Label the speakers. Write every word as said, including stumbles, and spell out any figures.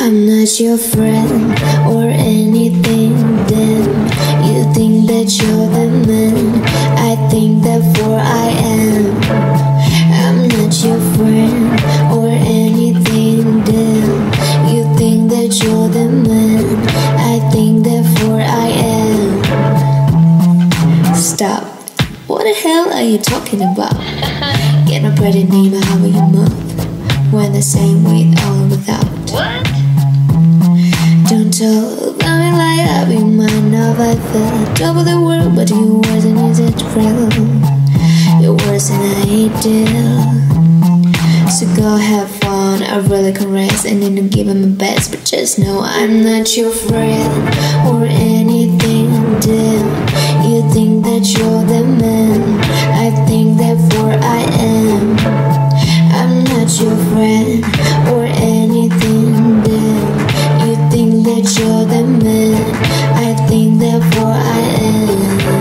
Speaker 1: I'm not your friend or anything. Then you think that you're the man. I think therefore I am. I'm not your friend or anything. Then you think that you're the man. I think therefore I am. Stop. What the hell are you talking about? Get a pretty name, how will you move? When the same with or without.
Speaker 2: What?
Speaker 1: Don't talk about me like that. We might not fight the top of the world, but you wasn't easy to real. You're worse than I deal. So go have fun. I really can rest and need to give it my best, but just know I'm not your friend or anything. Damn, you think that you're the man. I think therefore I am. I'm not your friend or anything. Damn, you think that you're the man. I think therefore I am.